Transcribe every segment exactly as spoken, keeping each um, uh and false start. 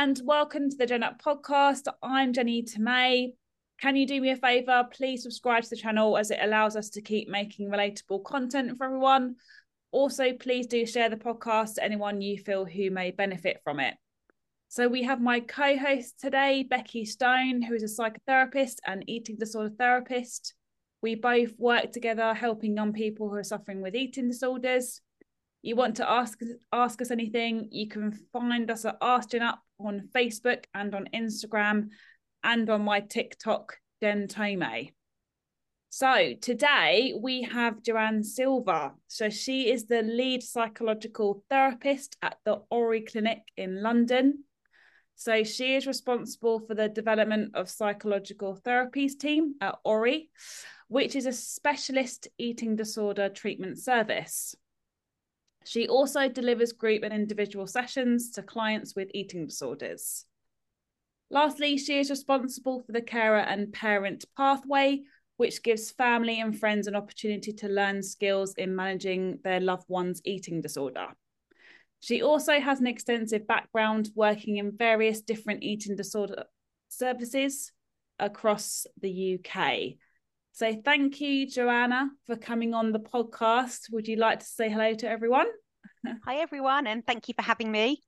and welcome to the Gen Up podcast. I'm Jenny Tomei. Can you do me a favour? Please subscribe to the channel as it allows us to keep making relatable content for everyone. Also, please do share the podcast to anyone you feel who may benefit from it. So we have my co-host today, Becky Stone, who is a psychotherapist and eating disorder therapist. We both work together helping young people who are suffering with eating disorders. You want to ask, ask us anything, you can find us at Ask Gen Up on Facebook and on Instagram and on my TikTok, Jen Tomei. So today we have Joanne Silva. So she is the lead psychological therapist at the Ori Clinic in London. So she is responsible for the development of psychological therapies team at Ori, which is a specialist eating disorder treatment service. She also delivers group and individual sessions to clients with eating disorders. Lastly, she is responsible for the carer and parent pathway, which gives family and friends an opportunity to learn skills in managing their loved one's eating disorder. She also has an extensive background working in various different eating disorder services across the U K. So thank you, Joanna, for coming on the podcast. Would you like to say hello to everyone? Hi, everyone, and thank you for having me.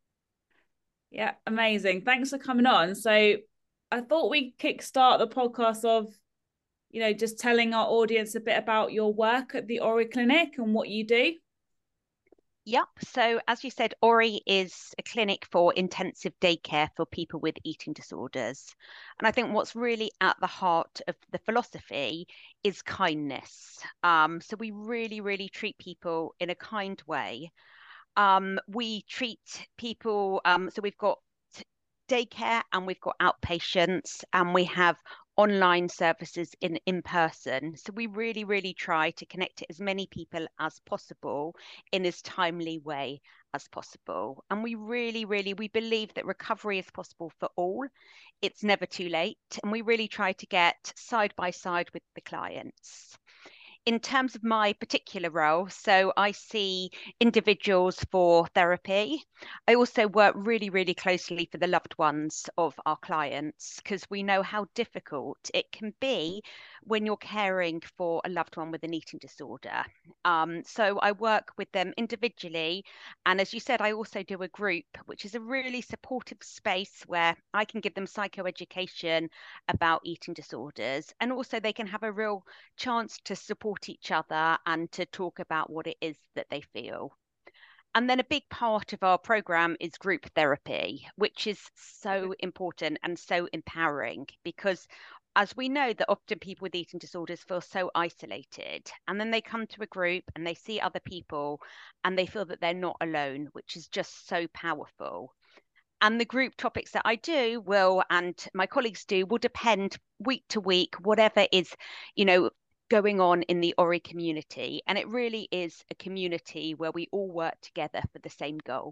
Yeah, amazing. Thanks for coming on. So I thought we'd kickstart the podcast of, you know, just telling our audience a bit about your work at the Ori Clinic and what you do. Yep. So as you said, Ori is a clinic for intensive daycare for people with eating disorders. And I think what's really at the heart of the philosophy is kindness. Um, so we really, really treat people in a kind way. Um, we treat people, um, so we've got daycare and we've got outpatients and we have online services in in person. So we really, really try to connect to as many people as possible in as timely way as possible. And we really, really, we believe that recovery is possible for all. It's never too late. And we really try to get side by side with the clients. In terms of my particular role, so I see individuals for therapy. I also work really, really closely for the loved ones of our clients because we know how difficult it can be when you're caring for a loved one with an eating disorder. Um, so I work with them individually. And as you said, I also do a group, which is a really supportive space where I can give them psychoeducation about eating disorders. And also they can have a real chance to support each other and to talk about what it is that they feel. And then a big part of our program is group therapy, which is so important and so empowering because as we know that often people with eating disorders feel so isolated and then they come to a group and they see other people and they feel that they're not alone, which is just so powerful. And the group topics that I do will, and my colleagues do, will depend week to week, whatever is, you know, going on in the Ori community. And it really is a community where we all work together for the same goal.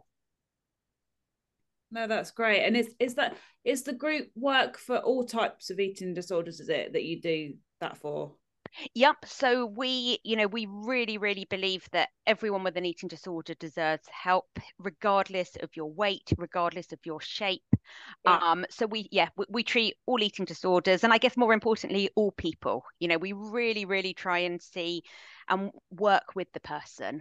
No, that's great. And is is that is the group work for all types of eating disorders, is it, that you do that for? Yep. So we, you know, we really, really believe that everyone with an eating disorder deserves help, regardless of your weight, regardless of your shape. Yeah. Um, so we, yeah, we, we treat all eating disorders, and I guess more importantly, all people. You know, we really, really try and see and work with the person.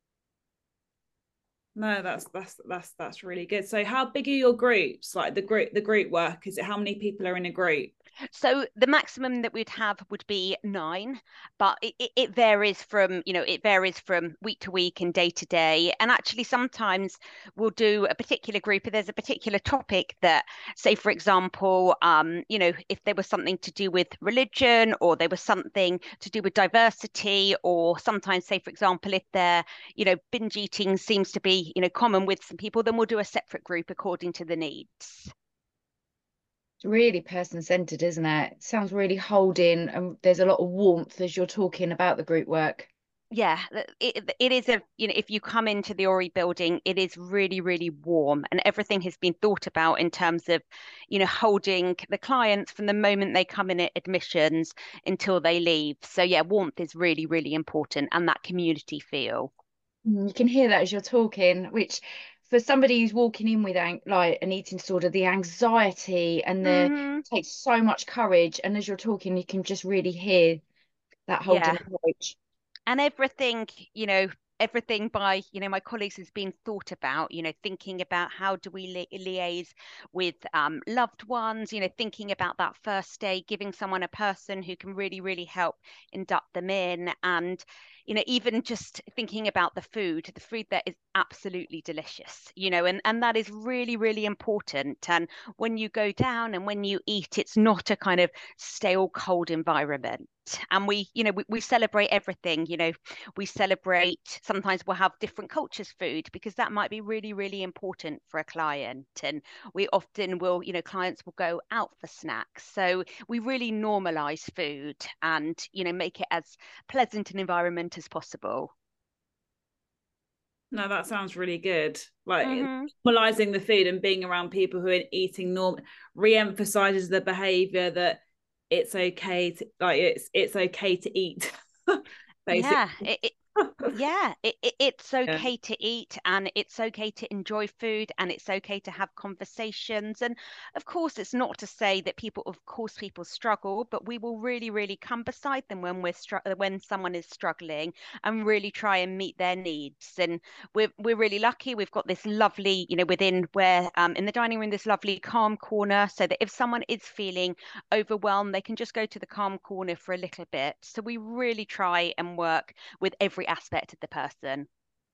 No, that's that's that's that's really good. So how big are your groups? Like the group the group work, is it how many people are in a group? So the maximum that we'd have would be nine, but it, it, it varies from, you know, it varies from week to week and day to day. And actually, sometimes we'll do a particular group if there's a particular topic that, say, for example, um, you know, if there was something to do with religion or there was something to do with diversity, or sometimes, say, for example, if they're, you know, binge eating seems to be, you know, common with some people, then we'll do a separate group according to the needs. Really person-centered, isn't it? It sounds really holding, and there's a lot of warmth as you're talking about the group work. Yeah, it, it is a, you know, if you come into the Ori building, it is really, really warm and everything has been thought about in terms of, you know, holding the clients from the moment they come in at admissions until they leave. So yeah, warmth is really, really important, and that community feel. You can hear that as you're talking, which for somebody who's walking in with an- like an eating disorder, the anxiety and the Mm-hmm. it takes so much courage. And as you're talking, you can just really hear that holding Yeah. approach. And everything, you know, everything by, you know, my colleagues has been thought about, you know, thinking about how do we li liaise with um, loved ones, you know, thinking about that first day, giving someone a person who can really, really help induct them in. And, you know, even just thinking about the food, the food that is absolutely delicious, you know, and, and that is really, really important. And when you go down and when you eat, it's not a kind of stale, cold environment. And we, you know, we, we celebrate everything, you know, we celebrate, sometimes we'll have different cultures food because that might be really, really important for a client. And we often will, you know, clients will go out for snacks. So we really normalize food and, you know, make it as pleasant an environment as possible. No, that sounds really good. Like Mm-hmm. normalizing the food and being around people who are eating norm re-emphasizes the behavior that it's okay to like it's it's okay to eat. Basically. Yeah, it, it, yeah, it, it, it's Yeah. okay to eat and it's okay to enjoy food and it's okay to have conversations. And of course, it's not to say that people, of course, people struggle, but we will really, really come beside them when we're str when someone is struggling and really try and meet their needs. And we're we're really lucky. We've got this lovely, you know, within where um in the dining room, this lovely calm corner, so that if someone is feeling overwhelmed, they can just go to the calm corner for a little bit. So we really try and work with every aspect of the person.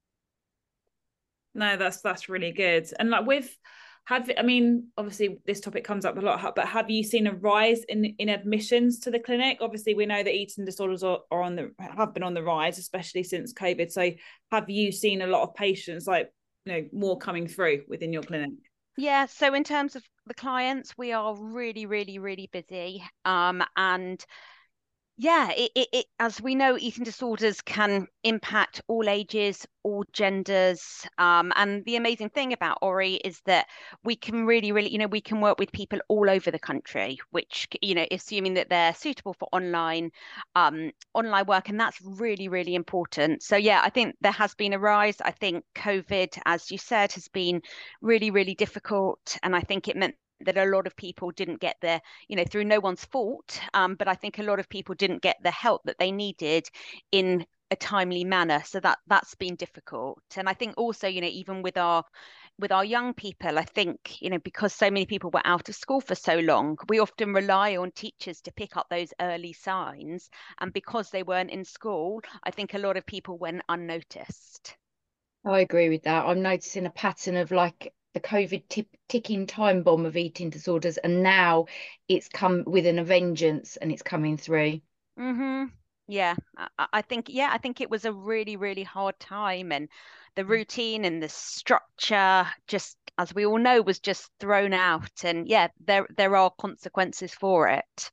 No, that's that's really good. And like with have I mean, obviously this topic comes up a lot, but have you seen a rise in in admissions to the clinic? Obviously, we know that eating disorders are, are on the have been on the rise, especially since COVID. So have you seen a lot of patients like, you know, more coming through within your clinic? Yeah, so in terms of the clients, we are really, really, really busy. Um, and yeah, it, it, it, as we know, eating disorders can impact all ages, all genders. Um, and the amazing thing about Ori is that we can really, really, you know, we can work with people all over the country, which, you know, assuming that they're suitable for online, um, online work. And that's really, really important. So, yeah, I think there has been a rise. I think COVID, as you said, has been really, really difficult. And I think it meant that a lot of people didn't get the, you know, through no one's fault, um, but I think a lot of people didn't get the help that they needed in a timely manner. So that that's been difficult. And I think also, you know, even with our with our young people, I think, you know, because so many people were out of school for so long, we often rely on teachers to pick up those early signs. And because they weren't in school, I think a lot of people went unnoticed. I agree with that. I'm noticing a pattern of like the COVID tip, ticking time bomb of eating disorders, and now it's come with an vengeance and it's coming through. Mm-hmm. Yeah, I, I think, yeah, I think it was a really, really hard time. And the routine and the structure, just as we all know, was just thrown out. And yeah, there there are consequences for it.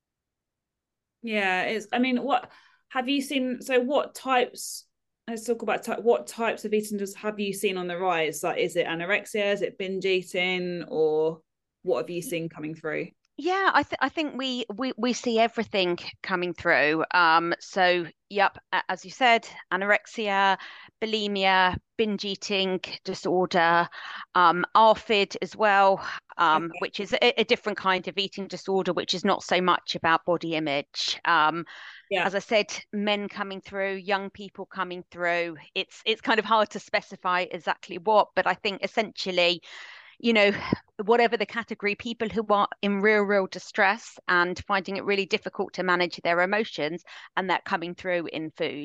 Yeah, it's I mean, what have you seen? So what types let's talk about ty what types of eating disorders have you seen on the rise? Like, is it anorexia? Is it binge eating? Or what have you seen coming through? Yeah, I think I think we we we see everything coming through. Um, so yep, a- as you said, anorexia, bulimia, binge eating disorder, um, A R F I D as well, um, Okay. which is a, a different kind of eating disorder, which is not so much about body image. Um, Yeah. as I said, men coming through, young people coming through. It's it's kind of hard to specify exactly what, but I think essentially, you know, whatever the category, people who are in real, real distress and finding it really difficult to manage their emotions, and that coming through in food.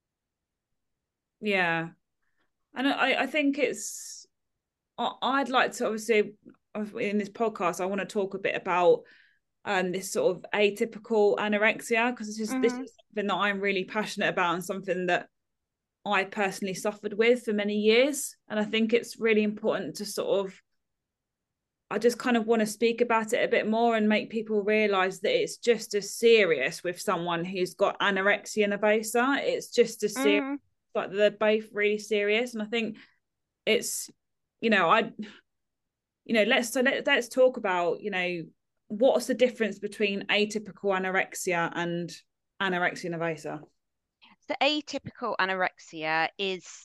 Yeah. And I, I think it's I, would like to obviously in this podcast I want to talk a bit about um this sort of atypical anorexia because this is this Mm-hmm. is something that I'm really passionate about and something that I personally suffered with for many years. And I think it's really important to sort of I just kind of want to speak about it a bit more and make people realize that it's just as serious with someone who's got anorexia nervosa. It's just as serious, Mm. like they're both really serious. And I think it's, you know, I, you know, let's so let, let's talk about, you know, what's the difference between atypical anorexia and anorexia nervosa? So atypical anorexia is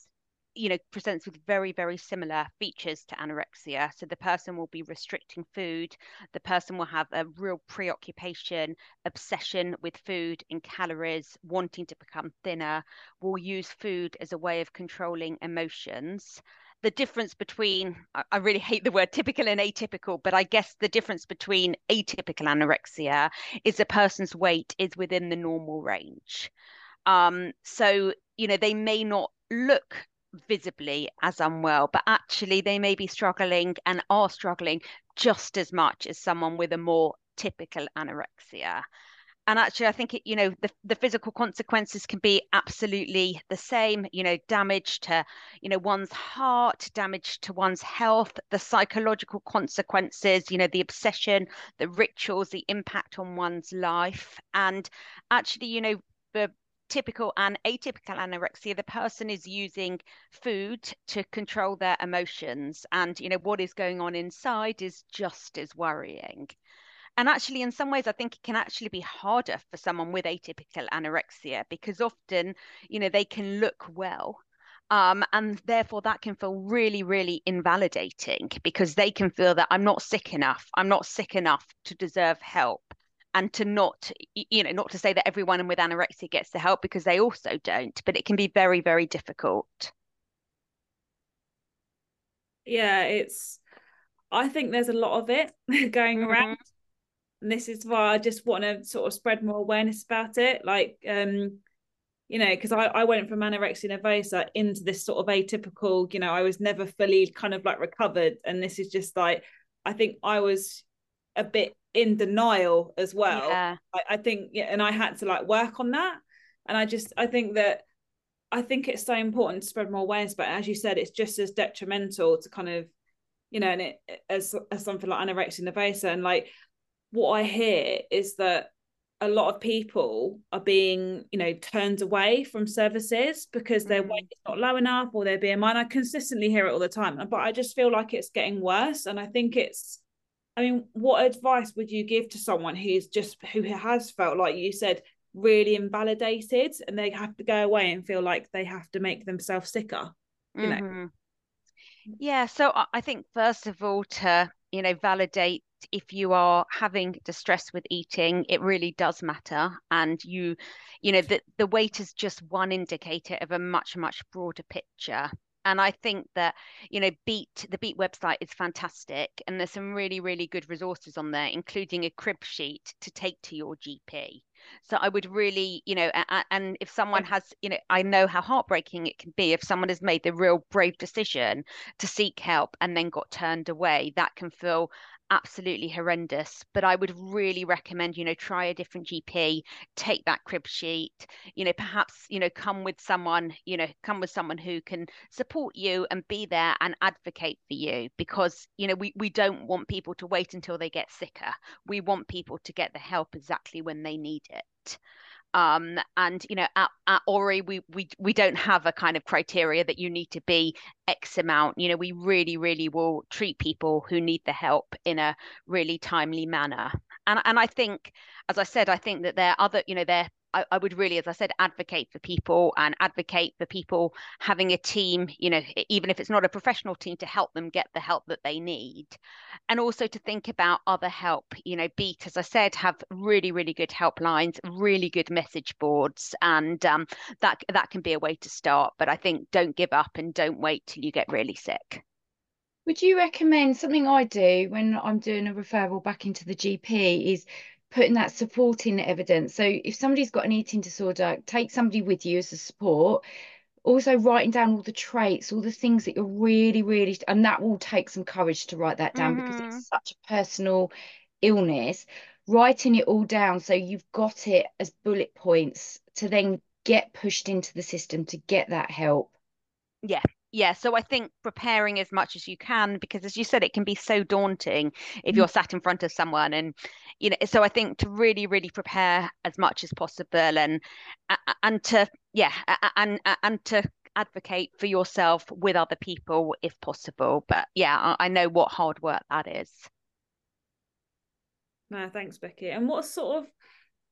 you know, presents with very, very similar features to anorexia. So the person will be restricting food. The person will have a real preoccupation, obsession with food and calories, wanting to become thinner, will use food as a way of controlling emotions. The difference between, I really hate the word typical and atypical, but I guess the difference between atypical anorexia is a person's weight is within the normal range. Um, so, you know, they may not look visibly as unwell, but actually they may be struggling and are struggling just as much as someone with a more typical anorexia. And actually, I think it, you know, the, the physical consequences can be absolutely the same, you know, damage to, you know, one's heart, damage to one's health, the psychological consequences, you know, the obsession, the rituals, the impact on one's life. And actually, you know, the typical and atypical anorexia, the person is using food to control their emotions. And, you know, what is going on inside is just as worrying. And actually, in some ways, I think it can actually be harder for someone with atypical anorexia because often, you know, they can look well. Um, and therefore, that can feel really, really invalidating because they can feel that I'm not sick enough. I'm not sick enough to deserve help. And to not, you know, not to say that everyone with anorexia gets the help because they also don't, but it can be very, very difficult. Yeah, it's, I think there's a lot of it going Mm-hmm. around. And this is why I just want to sort of spread more awareness about it. Like, um, you know, because I, I went from anorexia nervosa into this sort of atypical, you know, I was never fully kind of like recovered. And this is just like, I think I was a bit in denial as well. Yeah. I, I think, yeah, and I had to like work on that. And I just, I think that, I think it's so important to spread more awareness, but as you said, it's just as detrimental to kind of, you know, and it as, as something like anorexia nervosa. And like, what I hear is that a lot of people are being, you know, turned away from services because their Mm. weight is not low enough or their B M I. And I consistently hear it all the time, but I just feel like it's getting worse. And I think it's, I mean, what advice would you give to someone who's just, who has felt, like you said, really invalidated and they have to go away and feel like they have to make themselves sicker, you know? Mm-hmm. Yeah, so I think first of all, to, you know, validate if you are having distress with eating, it really does matter. And you, you know, the, the weight is just one indicator of a much, much broader picture. And I think that, you know, Beat, the Beat website is fantastic. And there's some really, really good resources on there, including a crib sheet to take to your G P. So I would really, you know, and if someone has, you know, I know how heartbreaking it can be if someone has made the real brave decision to seek help and then got turned away. That can feel absolutely horrendous. But I would really recommend, you know, try a different G P, take that crib sheet, you know, perhaps, you know, come with someone, you know, come with someone who can support you and be there and advocate for you, because, you know, we, we don't want people to wait until they get sicker. We want people to get the help exactly when they need it. Um, and, you know, at, at Ori, we, we, we don't have a kind of criteria that you need to be X amount. You know, we really, really will treat people who need the help in a really timely manner. And, and I think, as I said, I think that there are other, you know, there, I, I would really, as I said, advocate for people and advocate for people having a team, you know, even if it's not a professional team, to help them get the help that they need. And also to think about other help. You know, Beat, as I said, have really, really good helplines, really good message boards, and um, that that can be a way to start. But I think don't give up and don't wait till you get really sick. Would you recommend something I do when I'm doing a referral back into the G P is putting that supporting evidence? So if somebody's got an eating disorder, take somebody with you as a support. Also writing down all the traits, all the things that you're really, really, and that will take some courage to write that down, mm-hmm. because it's such a personal illness. Writing it all down so you've got it as bullet points to then get pushed into the system to get that help. Yeah. Yeah, so I think preparing as much as you can, because as you said, it can be so daunting if you're sat in front of someone, and you know, so I think to really, really prepare as much as possible, and and to yeah, and and to advocate for yourself with other people if possible. But yeah, I know what hard work that is. No, thanks, Becky. And what sort of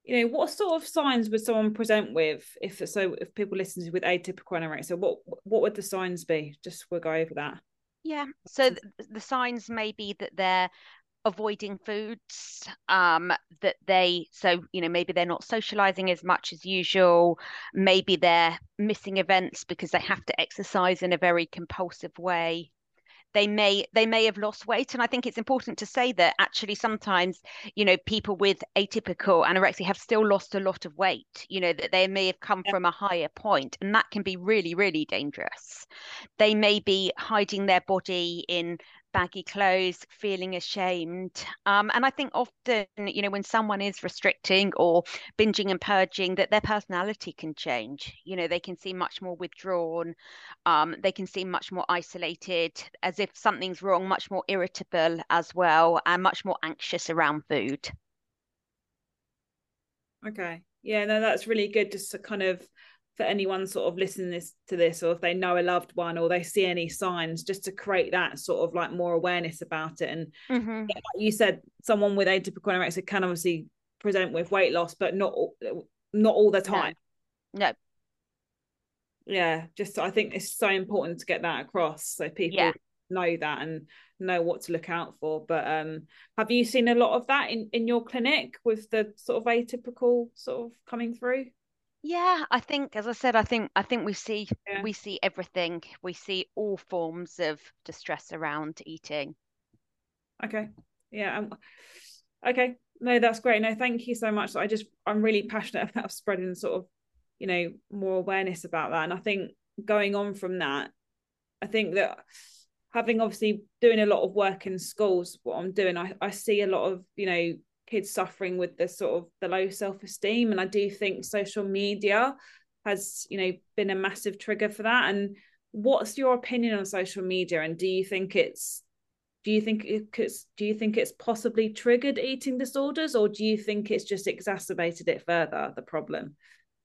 you know, what sort of signs would someone present with if so if people listen to with atypical anorexia, what what would the signs be? Just we'll go over that. Yeah. So th the signs may be that they're avoiding foods, um, that they, so, you know, maybe they're not socializing as much as usual. Maybe they're missing events because they have to exercise in a very compulsive way. They may they may have lost weight, and I think it's important to say that actually sometimes, you know, people with atypical anorexia have still lost a lot of weight, you know, that they may have come Yeah. from a higher point, and that can be really, really dangerous. They may be hiding their body in baggy clothes, feeling ashamed. Um, and I think often, you know, when someone is restricting or binging and purging, that their personality can change. You know, they can seem much more withdrawn. Um, they can seem much more isolated, as if something's wrong, much more irritable as well, and much more anxious around food. Okay. Yeah, no, that's really good. Just to kind of, for anyone sort of listening this to this, or if they know a loved one or they see any signs, just to create that sort of like more awareness about it. And Mm-hmm. yeah, like you said, someone with atypical anorexia can obviously present with weight loss, but not not all the time. No. No. Yeah, just I think it's so important to get that across so people Yeah. know that and know what to look out for. But um have you seen a lot of that in in your clinic with the sort of atypical sort of coming through? Yeah, I think, as I said, I think I think we see Yeah. we see everything. We see all forms of distress around eating. Okay. Yeah. Um, okay. No, that's great. No, thank you so much. I just I'm really passionate about spreading sort of, you know, more awareness about that. And I think going on from that, I think that having obviously doing a lot of work in schools, what I'm doing, I, I see a lot of, you know, kids suffering with the sort of the low self-esteem. And I do think social media has, you know, been a massive trigger for that. And what's your opinion on social media? And do you think it's do you think it's do you think it's possibly triggered eating disorders, or do you think it's just exacerbated it further, the problem?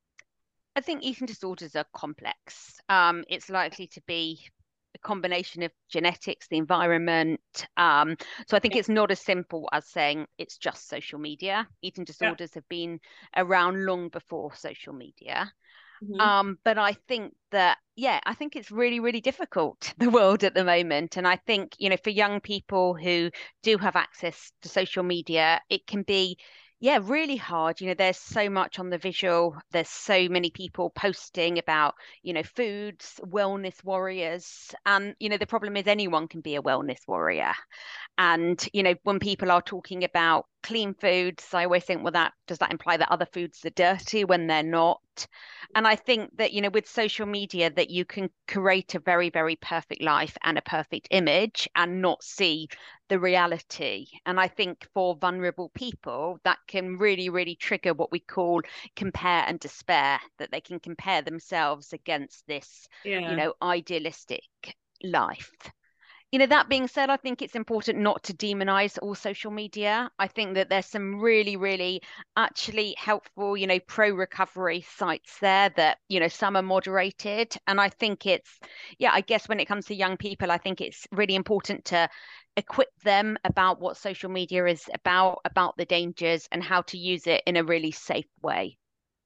I think eating disorders are complex. Um, it's likely to be a combination of genetics, the environment. Um, so I think Yeah. it's not as simple as saying it's just social media. Eating Yeah. disorders have been around long before social media. Mm-hmm. Um, but I think that, yeah, I think it's really, really difficult, the world at the moment. And I think, you know, for young people who do have access to social media, it can be, yeah, really hard. You know, there's so much on the visual. There's so many people posting about, you know, foods, wellness warriors. And, you know, the problem is anyone can be a wellness warrior. And, you know, when people are talking about clean foods, I always think, well, that does that imply that other foods are dirty when they're not? And I think that, you know, with social media, that you can create a very, very perfect life and a perfect image and not see the reality. And I think for vulnerable people, that can really, really trigger what we call compare and despair, that they can compare themselves against this, you Yeah. know, idealistic life. You know, that being said, I think it's important not to demonize all social media. I think that there's some really, really actually helpful, you know, pro recovery sites there that, you know, some are moderated. And I think it's, yeah, I guess when it comes to young people, I think it's really important to equip them about what social media is about, about the dangers and how to use it in a really safe way.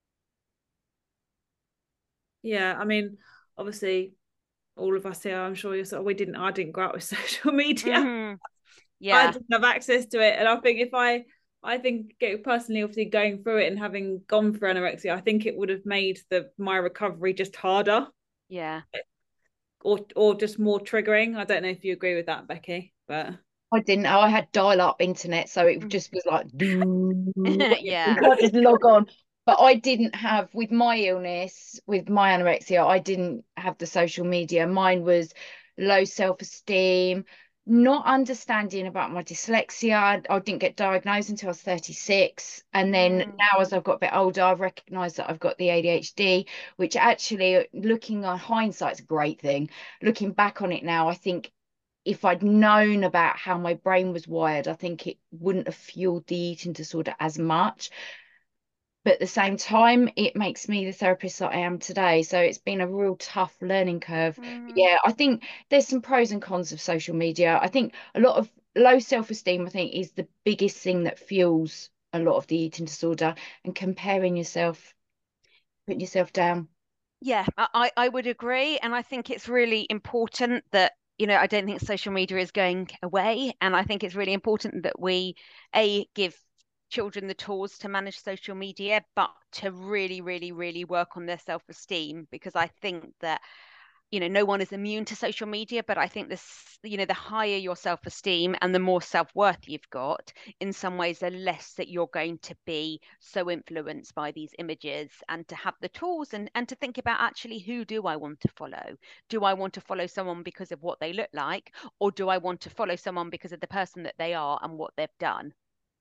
Yeah. I mean, obviously all of us here, I'm sure you're sort of, we didn't I didn't grow up with social media. Mm-hmm. I Yeah. didn't have access to it. And I think if I I think personally, obviously going through it and having gone through anorexia, I think it would have made the my recovery just harder Yeah. or or just more triggering. I don't know if you agree with that, Becky, but I didn't know I had dial-up internet, so it just was like, you Yeah. can't just log on. But I didn't have, with my illness, with my anorexia, I didn't have the social media. Mine was low self-esteem, not understanding about my dyslexia. I, I didn't get diagnosed until I was thirty-six. And then Mm. now, as I've got a bit older, I've recognised that I've got the A D H D, which actually, looking on hindsight's a great thing. Looking back on it now, I think if I'd known about how my brain was wired, I think it wouldn't have fueled the eating disorder as much. But at the same time, it makes me the therapist that I am today. So it's been a real tough learning curve. Mm. Yeah, I think there's some pros and cons of social media. I think a lot of low self-esteem, I think, is the biggest thing that fuels a lot of the eating disorder, and comparing yourself, putting yourself down. Yeah, I, I would agree. And I think it's really important that, you know, I don't think social media is going away. And I think it's really important that we, A, give children the tools to manage social media, but to really, really, really work on their self-esteem, because I think that, you know, no one is immune to social media, but I think this, you know, the higher your self-esteem and the more self-worth you've got, in some ways, the less that you're going to be so influenced by these images, and to have the tools and, and to think about, actually, who do I want to follow? Do I want to follow someone because of what they look like, or do I want to follow someone because of the person that they are and what they've done?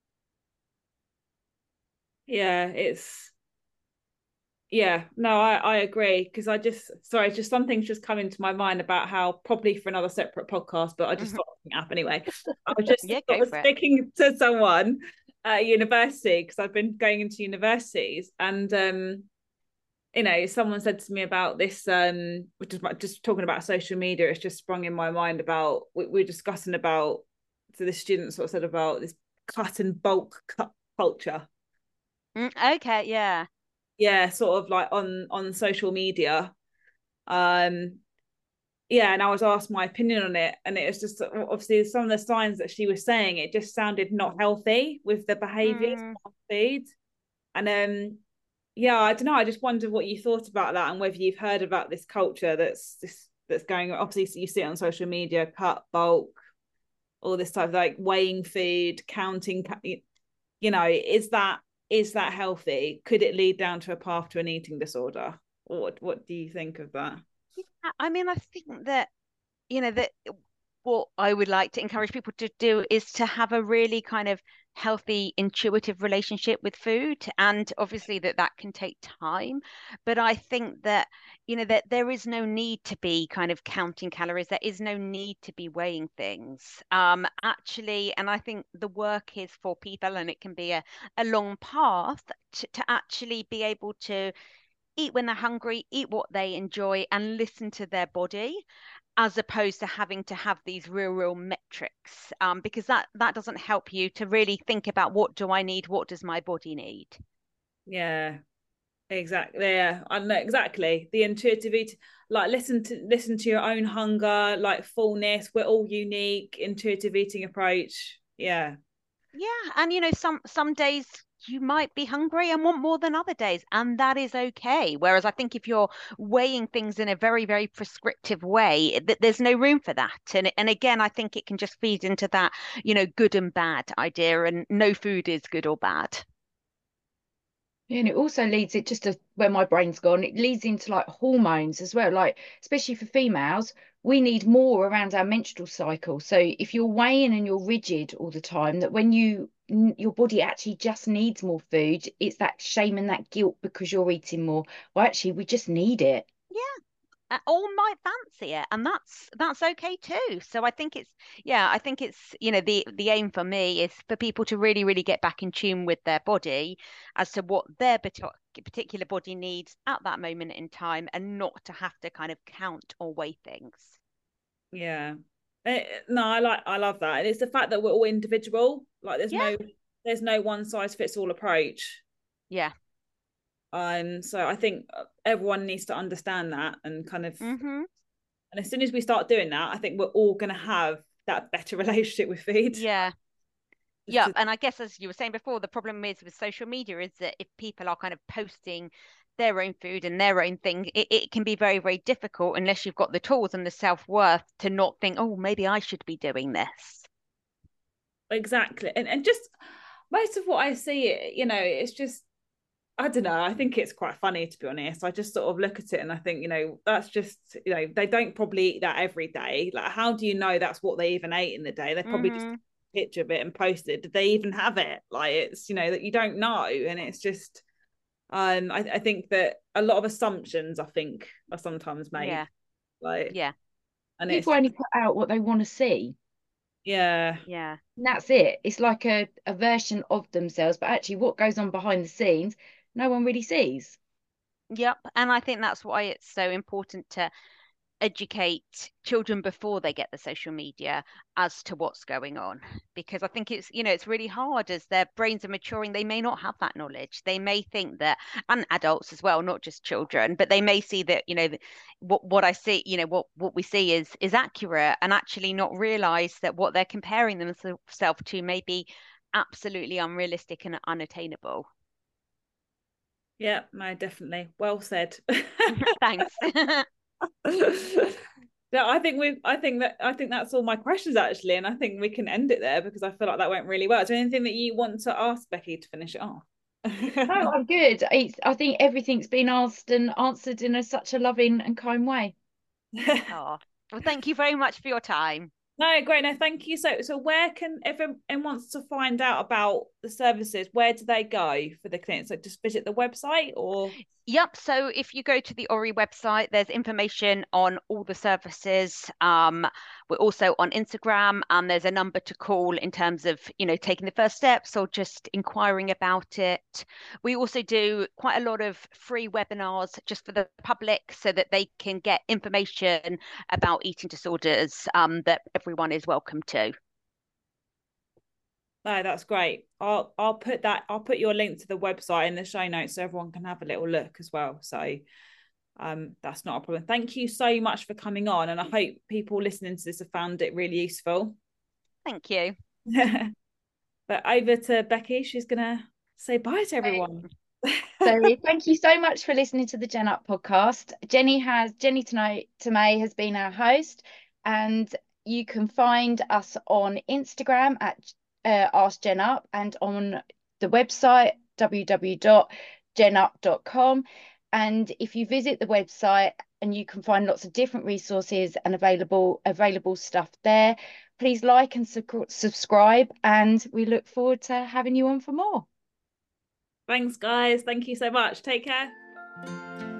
Yeah, it's yeah, no, I, I agree, because I just, sorry, just something's just come into my mind about how, probably for another separate podcast, but I just Mhm. thought of up anyway. I was just Yeah, sort go of for it. speaking to someone at university, because I've been going into universities, and um, you know, someone said to me about this, um, which is just talking about social media. It's just sprung in my mind about, we, we're discussing about, so the students sort of said about this cut and bulk cut culture. Mm, okay, yeah. Yeah, sort of like on on social media. Um, yeah, and I was asked my opinion on it, and it was just, obviously, some of the signs that she was saying, it just sounded not healthy with the behaviours Mm. of food. And um yeah, I don't know, I just wondered what you thought about that, and whether you've heard about this culture that's this that's going on. Obviously, you see it on social media, cut, bulk, all this type of, like, weighing food, counting, you know, is that is that healthy? Could it lead down to a path to an eating disorder? Or what what do you think of that? Yeah, I mean, I think that, you know, that what I would like to encourage people to do is to have a really kind of healthy, intuitive relationship with food. And obviously that that can take time. But I think that, you know, that there is no need to be kind of counting calories. There is no need to be weighing things. Um, actually, and I think the work is for people, and it can be a, a long path to, to actually be able to eat when they're hungry, eat what they enjoy, and listen to their body, as opposed to having to have these real, real metrics, um, because that that doesn't help you to really think about, what do I need? What does my body need? Yeah, exactly. Yeah, I know exactly the intuitive eat. Like, listen to listen to your own hunger, like fullness. We're all unique. Intuitive eating approach. Yeah, Yeah, and you know, some some days you might be hungry and want more than other days, and that is okay. Whereas I think if you're weighing things in a very, very prescriptive way, th there's no room for that. And and again, I think it can just feed into that, you know, good and bad idea, and no food is good or bad. Yeah, and it also leads it just to where my brain's gone. It leads into like hormones as well. Like, especially for females, we need more around our menstrual cycle. So if you're weighing and you're rigid all the time, that when you your body actually just needs more food, it's that shame and that guilt because you're eating more. Well, actually, we just need it. uh, all might fancy it, and that's that's okay too. So I think it's, yeah, I think it's, you know, the the aim for me is for people to really, really get back in tune with their body as to what their particular body needs at that moment in time, and not to have to kind of count or weigh things. yeah. Eh, no, I like I love that, and it's the fact that we're all individual. Like, there's Yeah, no there's no one size fits all approach. yeah. Um, so I think everyone needs to understand that, and kind of, Mm-hmm. and as soon as we start doing that, I think we're all going to have that better relationship with food. Yeah. Just Yeah, to, and I guess, as you were saying before, the problem is with social media is that if people are kind of posting their own food and their own thing, it, it can be very, very difficult, unless you've got the tools and the self-worth, to not think, oh, maybe I should be doing this. exactly, and and just most of what I see, you know, it's just, I don't know. I think it's quite funny, to be honest. I just sort of look at it and I think, you know, that's just, you know, they don't probably eat that every day. Like, how do you know that's what they even ate in the day? They probably just Mm-hmm. took a picture of it and posted. Did they even have it? Like, it's, you know, that you don't know. And it's just, um, I, I think that a lot of assumptions, I think, are sometimes made. Yeah, Like, yeah, and it's, People only put out what they want to see. yeah, yeah. And that's it. It's like a, a version of themselves, but actually what goes on behind the scenes, no one really sees. Yep. And I think that's why it's so important to educate children before they get the social media as to what's going on, because I think it's, you know, it's really hard as their brains are maturing. They may not have that knowledge. They may think that, and adults as well, not just children, but they may see that, you know, what what I see, you know, what what we see is is accurate, and actually not realize that what they're comparing themselves to may be absolutely unrealistic and unattainable. Yeah, no, definitely. Well said. Thanks. Yeah, I think we've I think that I think that's all my questions actually, and I think we can end it there because I feel like that went really well. Is there anything that you want to ask Becky to finish it off? No, I'm good. It's, I think everything's been asked and answered in a, such a loving and kind way. Oh, well, thank you very much for your time. No, great. No, thank you. So, so where can if anyone wants to find out about the services, where do they go for the clinic? So just visit the website or? Yep. So if you go to the O R I website, there's information on all the services. Um, we're also on Instagram, and there's a number to call in terms of, you know, taking the first steps or just inquiring about it. We also do quite a lot of free webinars just for the public so that they can get information about eating disorders um, that everyone is welcome to. No, that's great. I'll I'll put that I'll put your link to the website in the show notes so everyone can have a little look as well. So um that's not a problem. Thank you so much for coming on, and I hope people listening to this have found it really useful. Thank you. But over to Becky, she's gonna say bye to everyone. So thank you so much for listening to the Gen Up podcast. Jenny has Jenny tonight Tomei has been our host, and you can find us on Instagram at uh, Ask Gen Up and on the website w w w dot gen up dot com. And if you visit the website, and you can find lots of different resources and available available stuff there. Please like and su subscribe, and we look forward to having you on for more. Thanks, guys. Thank you so much. Take care.